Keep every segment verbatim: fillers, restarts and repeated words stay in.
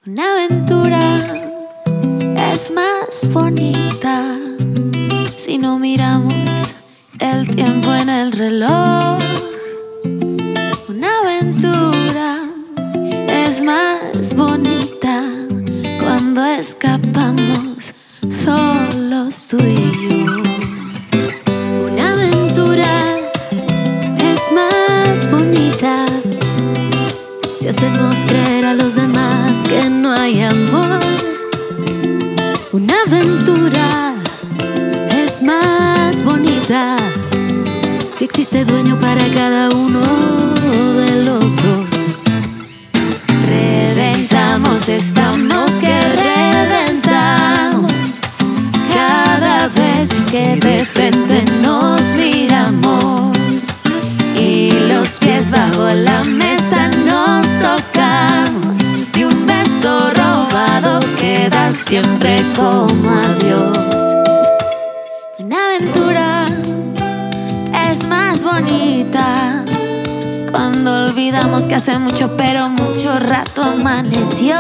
Una aventura es más bonita si no miramos el tiempo en el reloj. Una aventura es más bonita cuando escapamos solos tú y yo. Una aventura es más bonita si hacemos creer a los demás que no hay amor. Una aventura es más bonita si existe dueño para cada uno de los dos. Reventamos, estamos que reventamos cada vez que de frente nos miramos y los pies bajo la mesa nos tocamos y un beso robado queda siempre como adiós. Una aventura es más bonita cuando olvidamos que hace mucho pero mucho rato amaneció.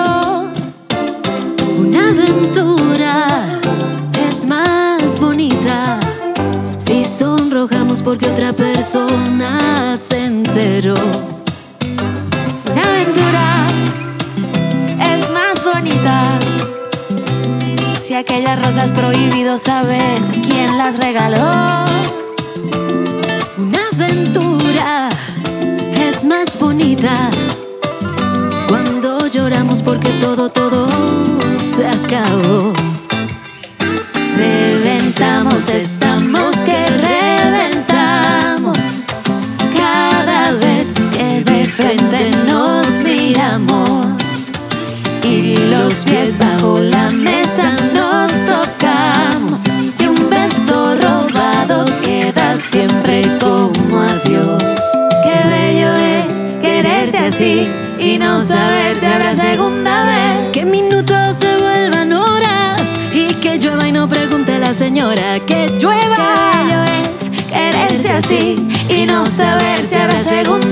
Una aventura es más bonita si sonrojamos porque otra persona se enteró. Una aventura es más bonita si aquellas rosas prohibido saber quién las regaló. Una aventura es más bonita cuando lloramos porque todo, todo se acabó. Reventamos, estamos que reventamos cada vez que de frente nos miramos y los pies bajo la mesa nos tocamos y un beso robado queda siempre como adiós. Qué bello es quererse así y no saber si habrá segunda vez. Que minutos se vuelvan horas y que llueva y no pregunte la señora que llueva. Qué bello es quererse así y no saber si habrá segunda